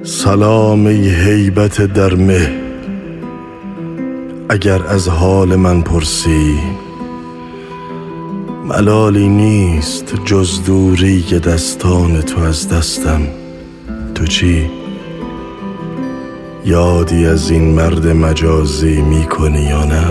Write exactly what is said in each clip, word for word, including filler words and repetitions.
سلام ای هیبت در مه، اگر از حال من پرسی ملالی نیست جز دوری که دستان تو از دستم. تو چی؟ یادی از این مرد مجازی میکنی یا نه؟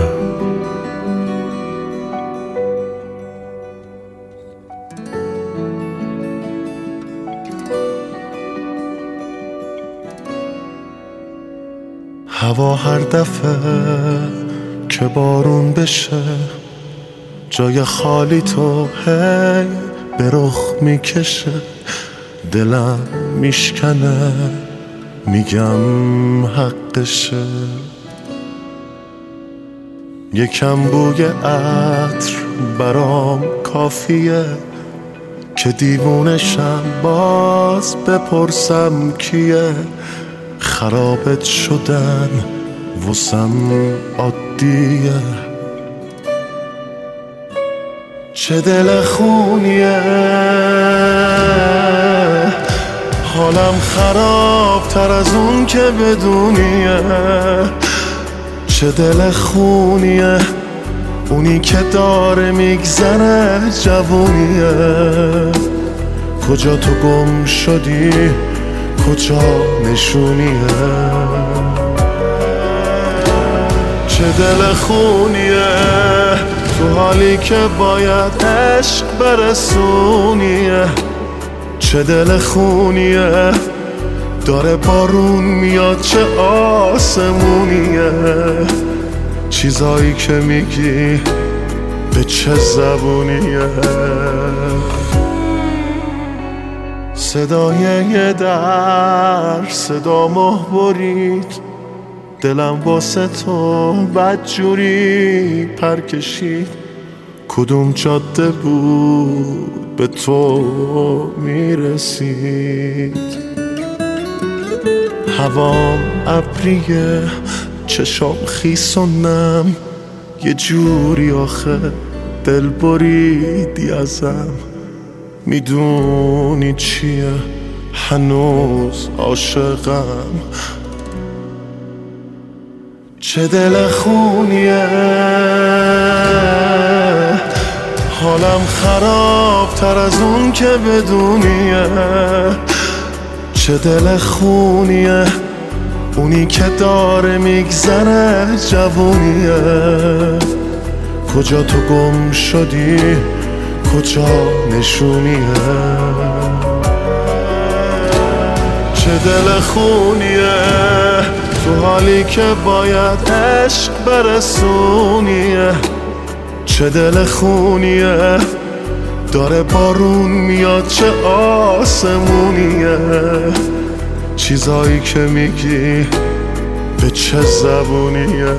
هوا هر دفعه که بارون بشه جای خالی تو هی به رخ میکشه، دلم میشکنه میگم حقشه. یکم بوی عطر برام کافیه که دیوونشم باز بپرسم کیه. خرابت شدن واسم عادیه، چه دل خونیه. حالم خراب تر از اون که بدونیه، چه دل خونیه. اونی که داره میگذره جوونیه. کجا تو گم شدی، کجا نشونیه. چه دل خونیه تو حالی که باید عشق برسونیه. چه دل خونیه داره بارون میاد چه آسمونیه. چیزایی که میگی به چه زبونیه. صدای یه در صدا مه برید، دلم واسه تو بدجوری پر کشید. کدوم جاده بود به تو میرسید. هوام ابریه چشام خیس و نم، یه جوری آخه دل بریدی ازم. میدونی چیه هنوز عاشقم. چه دل خونیه حالم خراب تر از اون که بدونیه. چه دل خونیه اونی که داره میگذره جوونیه. کجا تو گم شدی، کجا نشونیه. چه دل خونیه تو حالی که باید عشق برسونیه. چه دل خونیه داره بارون میاد چه آسمونیه. چیزایی که میگی به چه زبونیه.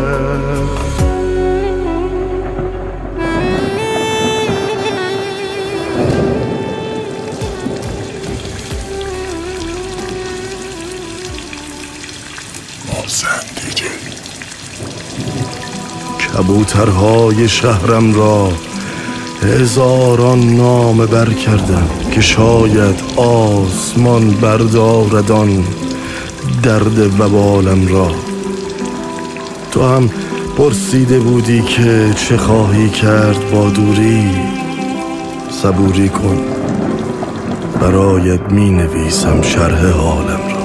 کبوترهای شهرم را هزاران نامه بر کردم که شاید آسمان برداردان درد وبالم را. تو هم پرسیده بودی که چه خواهی کرد با دوری. صبوری کن برایت می نویسم شرح حالم را.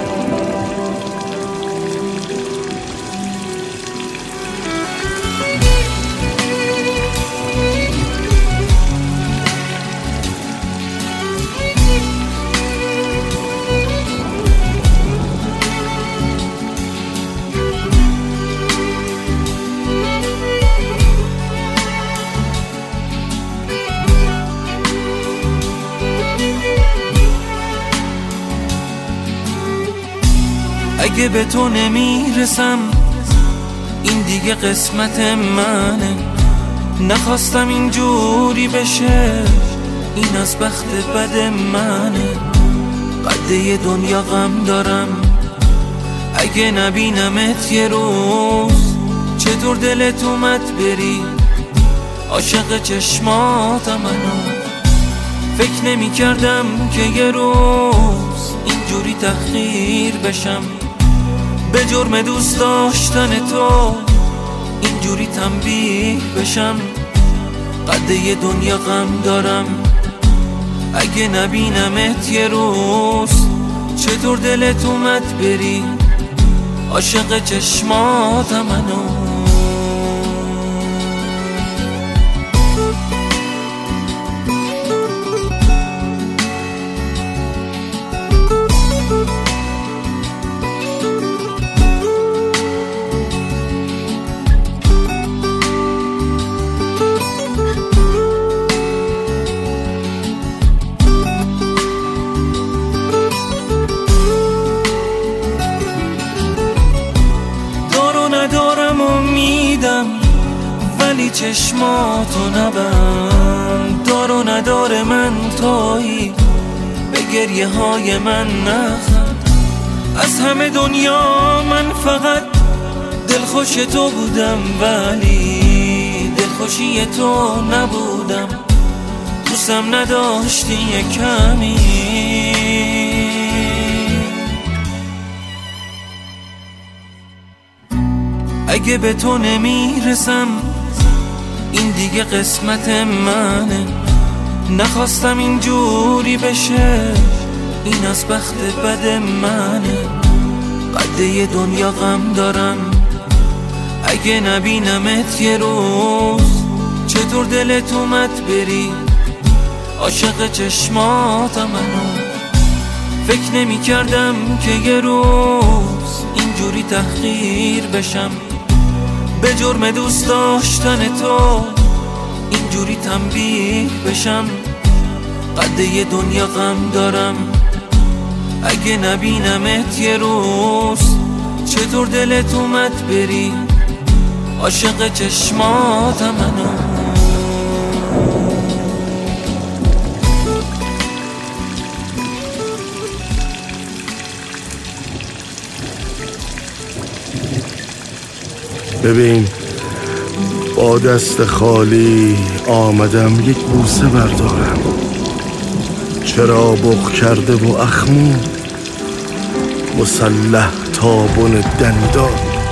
اگه به تو نمیرسم این دیگه قسمت منه. نخواستم اینجوری بشه، این از بخت بد منه. قده دنیا غم دارم اگه نبینمت یه روز. چطور دلت اومد بری عاشق چشماتم منو. فکر نمی کردم که یه روز این اینجوری تحقیر بشم، به جرم دوست داشتن تو اینجوری تنبیه بشم. قد یه دنیا غم دارم، اگه نبینمت یه روز چطور دلت اومد بری عاشق چشماتم منو. ندارم امیدم ولی چشماتو نبند، دار و نداره من تویی به گریه های من نخند. از همه دنیا من فقط دلخوش تو بودم ولی دلخوشی تو نبودم، دوستم نداشتی یه کمی. اگه به تو نمیرسم این دیگه قسمت منه، نخواستم اینجوری بشه این از بخت بد منه. قد یه دنیا غم دارم، اگه نبینمت یه روز چطور دلت اومد بری عاشق چشماتم منو. فکر نمی کردم که یه روز اینجوری تحقیر بشم، به جرم دوست داشتن تو اینجوری تنبیه بشم. قد یه دنیا غم دارم، اگه نبینمت یه روز چطور دلت اومد بری عاشق چشماتم منو. ببین با دست خالی آمدم یک بوسه بردارم، چرا بغ کرده و اخمو مسلح تابون دندان.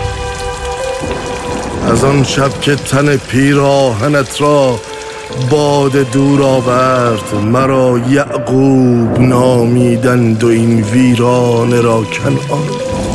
از آن شب که تن پیراهنت را باد دور آورد، مرا یعقوب نامیدند و این ویرانه را کنعان.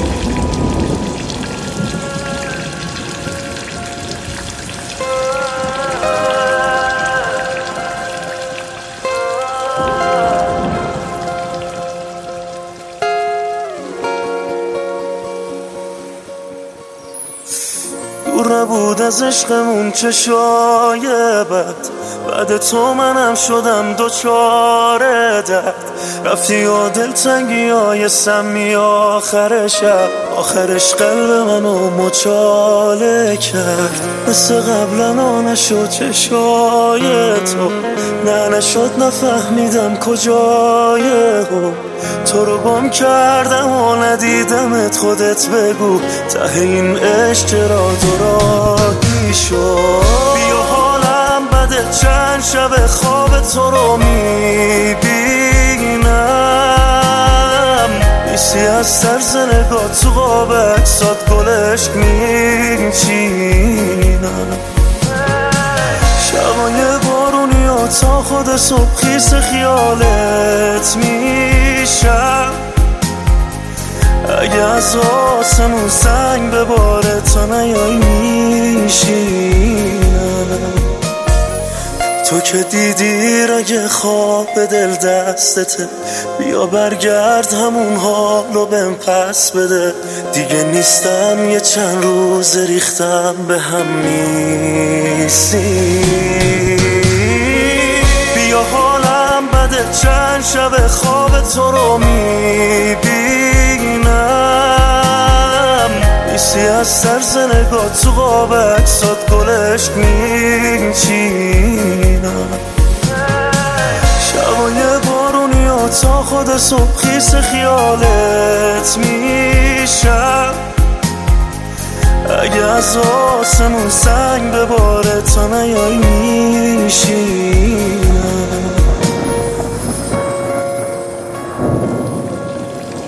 دور نبود از عشقمون چشای بد، بعد تو منم شدم دوچار درد. رفتی و دلتنگی های سمی آخر شب، آخرش قلب منو مچاله کرد. مثل قبلا نشد چشای تو، نه نشد نفهمیدم کجای هم. تو رو گم کردم و ندیدمت، خودت بگو ته این عشق چرا دوراهی شد. بیا حالم بده چند شب خواب تو رو میبینم، بیسی از طرز نگاه تو قاب اکسات گلش میچینم. شبای بارونی و تا خود صبح خیس خیالت میشم. اگه از آسمون سنگ بباره تا نیایی میشینم. تو که دیدی رگ خواب دل دستته، بیا برگرد همون حالو بهم پس بده. دیگه نیستم یه چند روز ریختم به هم نیستی. بیا حالم بده چند شب خواب تو رو میبینم، بیسی از طرز نگاه تو قاب اکسات گلش میچینم. شبای بارونی و تا خود صبح خیس خیالت میشم. اگه از آسمون سنگ بباره تا نیایی میشینم.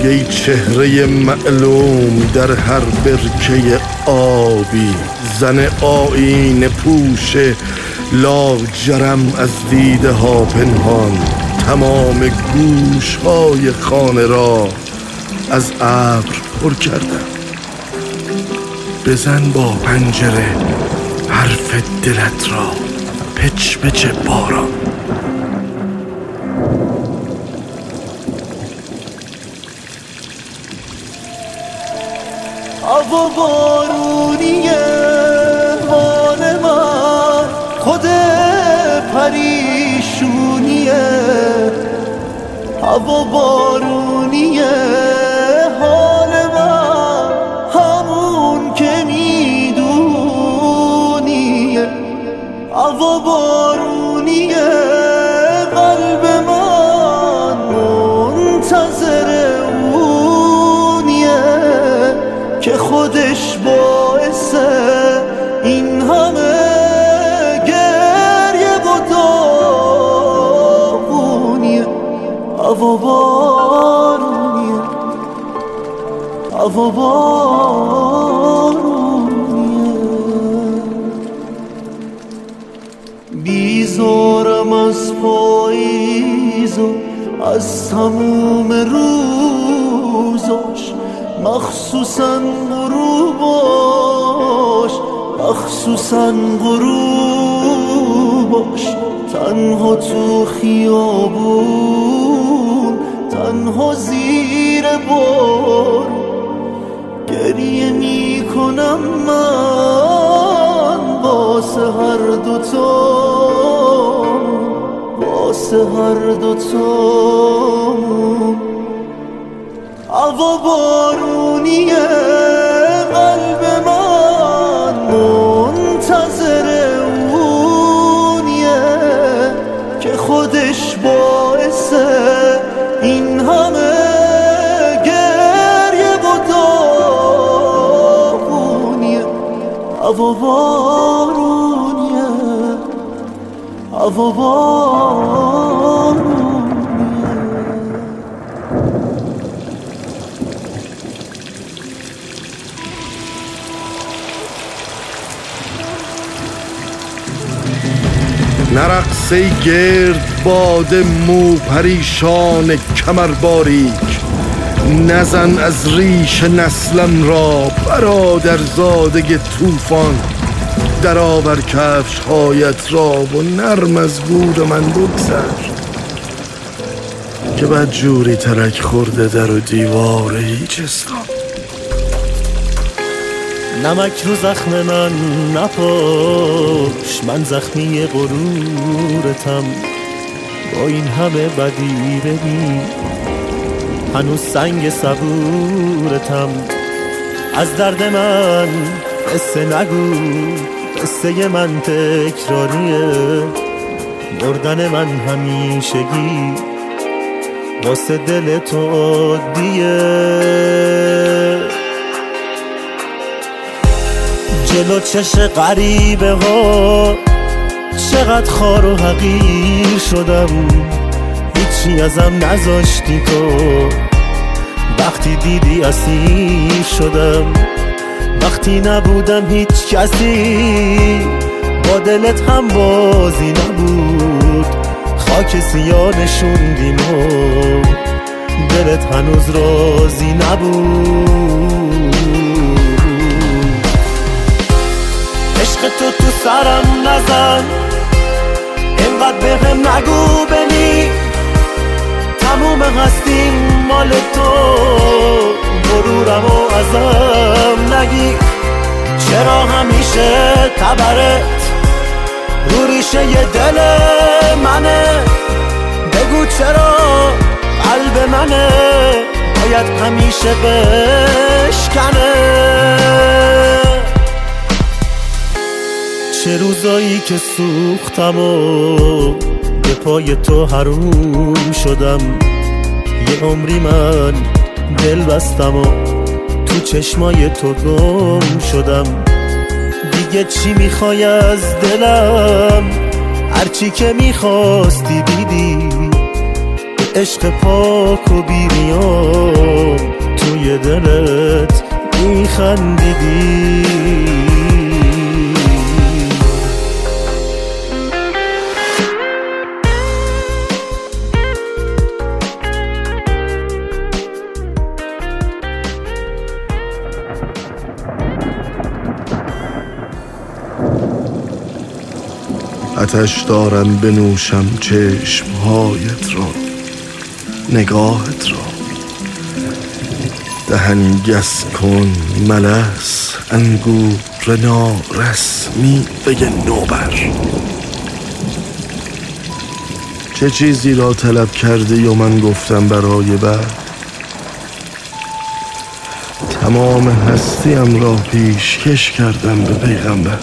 ای چهره معلوم در هر برکه آبی، زن آیینه پوش لاجرم از دیده ها پنهان، تمام گوش های خانه را از ابر پر کردم. بزن با پنجره حرف دلت را، پچ پچ باران. هوا بارونیه حال من، خود پریشونیه. هوا بارونیه حال من، همون که میدونیه. هوا بارونیه قلب من منتظر اونیه که خودش باعث این همه گریه و داغونیه. هوا بارونیه، هوا بارونیه. بیزارم از پاییز و از تموم روزاش، مخصوصاً غروباش، مخصوصاً غروباش. تنها تو خیابون، تنها زیر بار گریه می کنم من واسه هر دوتا، واسه هر دوتا. هوا بارونیه قلب من منتظر اونیه که خودش باعث این همه گریه و داغونیه. هوا بارونیه، هوا بارونیه. نرقص ای گرد باد مو پریشان کمر باریک، نزن از ریش نسلم را برادر زاده طوفان. در آور کفش هایت را و نرم از گور من بگذر، که بد جوری ترک خورده در و دیوار هیچستان. نمک رو زخم من نپاش، من زخمی غرورتم. با این همه بدی ببین هنوز سنگ صبورتم. از درد من قصه نگو، قصه من تکراریه. مردن من همیشگی واسه دل تو عادیه. جلو چش غریبه ها چقدر خار و حقیر شدم، هیچی ازم نذاشتی تو. وقتی دیدی اسیر شدم، وقتی نبودم هیچ کسی، با دلت هم بازی نبود. خاک سیاه نشوندیم و دلت هنوز راضی نبود. عشق تو تو سرم نزن، اینقدر بهم نگو بنی. تموم هستیم مال تو، غرورم و ازم نگی. چرا همیشه تبرت رو ریشه ی دل منه؟ بگو چرا قلب منه باید همیشه بشکنه؟ چه روزایی که سوختم و به پای تو حروم شدم. یه عمری من دل بستم و تو چشمای تو گم شدم. دیگه چی میخوای از دلم؟ هرچی که میخواستی دیدی، به عشق پاک و بیریام توی دلت میخندیدی. آتش دارم بنوشم چشمهایت را، نگاهت را. دهن گس کن ملس انگور نارس میوه نوبر. چه چیزی را طلب کرده یا من گفتم برای بعد؟ تمام هستیم را پیشکش کردم به پیغمبر.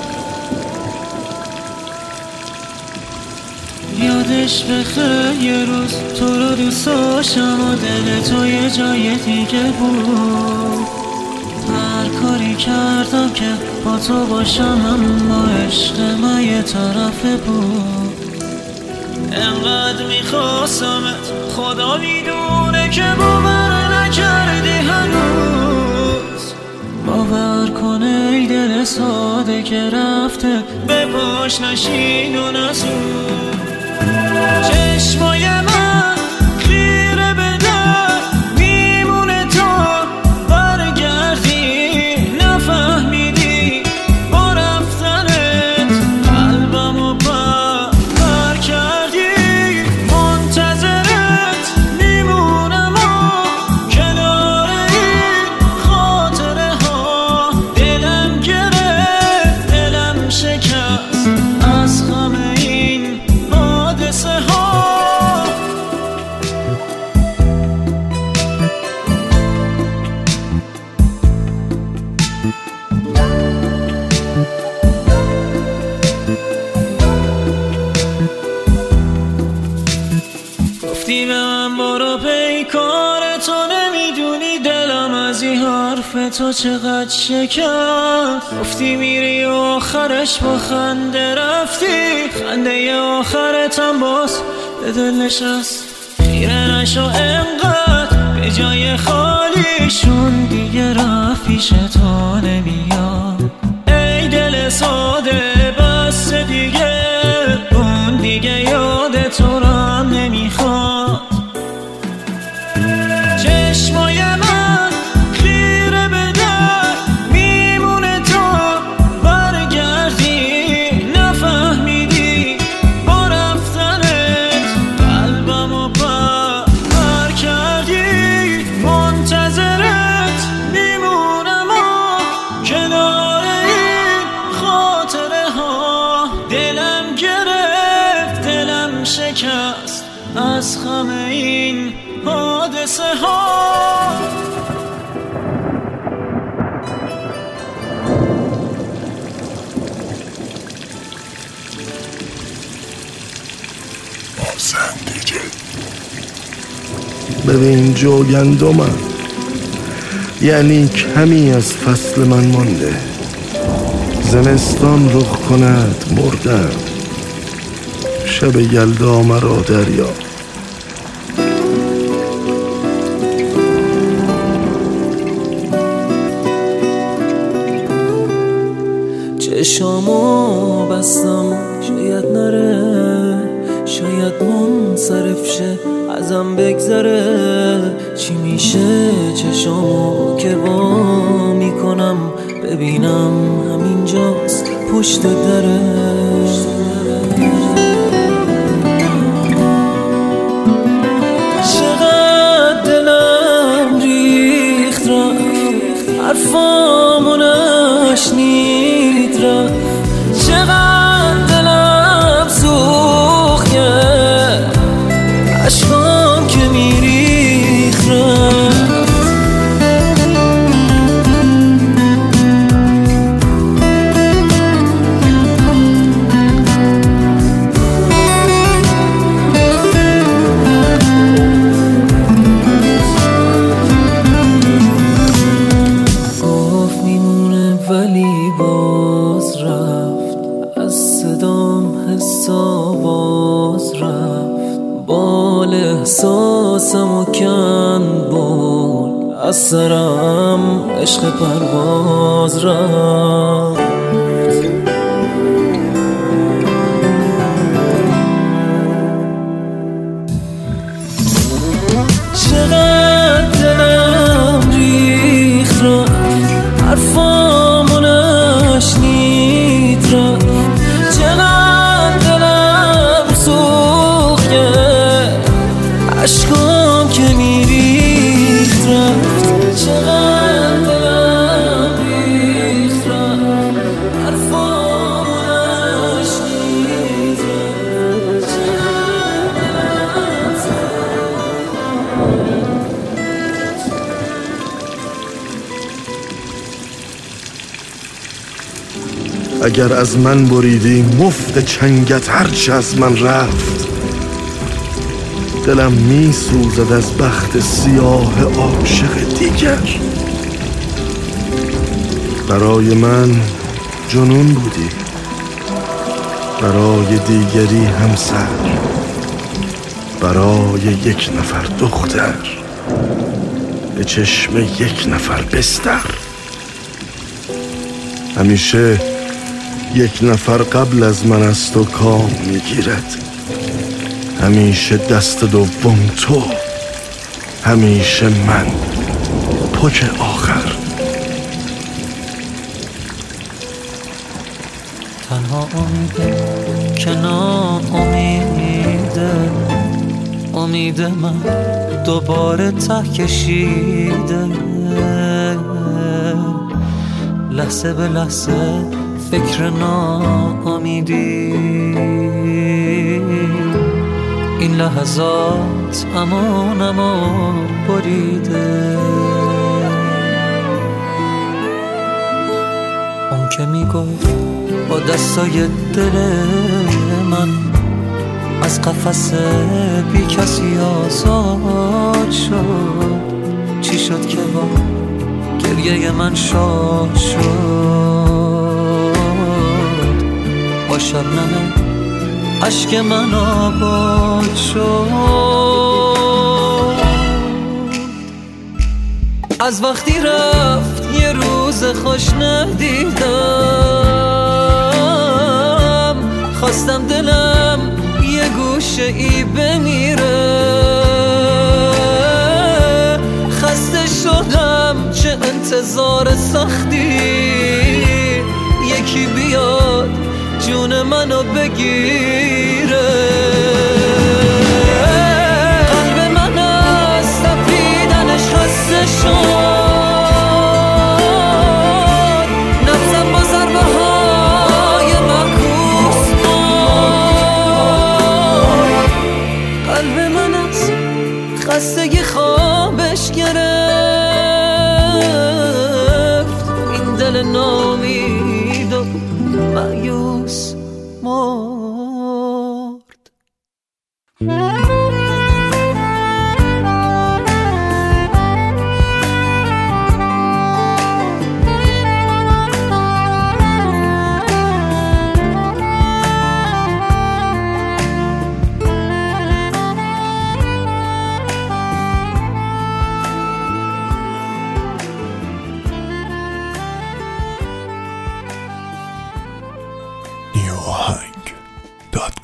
یادش بخیر یه روز تو رو دوست داشتم و دل تو یه جای دیگه بود. هر کاری کردم که با تو باشم اما عشق من یه طرفه بود. انقدر میخواستمت خدا میدونه که باور نکردی هنوز. باور کنه ای دل ساده که رفته به پاش نشین و نسود. چشمای من خیره به در میمونه تا برگردی. نفهمیدی با رفتنت قلبمو پر کردی. منتظرت میمونم و کنار این خاطره ها. دلم گرفت دلم شکست از غم این حادثه ها. گفتی به من برو پیکار تو، نمیدونی دلم از این حرف تو چقدر شکست. گفتی میری و آخرش با خنده رفتی، خنده آخرتم باز به دل نشست. خیره نشو انقدر به جای خالیشون دیگه رفت پیش تو نمیاد. ای دل ساده بس دیگه اون دیگه یاد تو را نمیخواد. چشمای من خیره به در میمونه تا برگردی. نفهمیدی با رفتنت قلبمو پر کردی. منتظرت میمونم و کنار این خاطره ها. دلم گرفت دلم شکست از غم این حادثه ها. ببین جوگندمم، یعنی کمی از فصل من مانده. زمستان رخ کند مردم، شب یلدا مرا دریا. چشامو بستم شاید نره، شاید منصرف شه ازم بگذره. چی میشه چشامو که وا میکنم ببینم همینجاست پشت دره. چقدر دلم ریخت رفت حرفامو نشنید رفت. چقدر دلم سوخت کرد عشقام که میریخت رفت. حواسمو کن بود از سرم، عشق پرواز رفت. چقدر دلم ریخت رفت، حرفامو نشنید رفت. چقدر دلم سوخت کرد، عشقام که میریخت رفت. چقدر دلم ریخت رفت، حرفامو نشنید رفت. اگر از من بریدی مفت چنگت هرچه از من رفت. دلم می سوزد از بخت سیاه عاشق دیگر. برای من جنون بودی، برای دیگری همسر، برای یک نفر دختر، به چشم یک نفر بستر. همیشه یک نفر قبل از من از تو کام میگیرد، همیشه دست دوم تو، همیشه من پک آخر. تنها امیده که ناامیده، امید من دوباره ته کشیده. لحظه به لحظه فکر ناامیدی، این لحظات امان امان بریده. اون که میگفت با دستای دل من از قفس بی کسی آزاد شد. چی شد که با گریه من شاد شد؟ با شبنم عشق من آباد شد. از وقتی رفت یه روز خوش ندیدم، خواستم دلم یه گوشه ای بمیره. خسته شدم چه انتظار سختی، یکی بیاد جون منو بگیره. قلب من از تپیدنش خسته شد، نفسم با ضربه های معکوس بود. قلب من از خستگی خوابش گرفت، این دل نامید و مایوس مرد.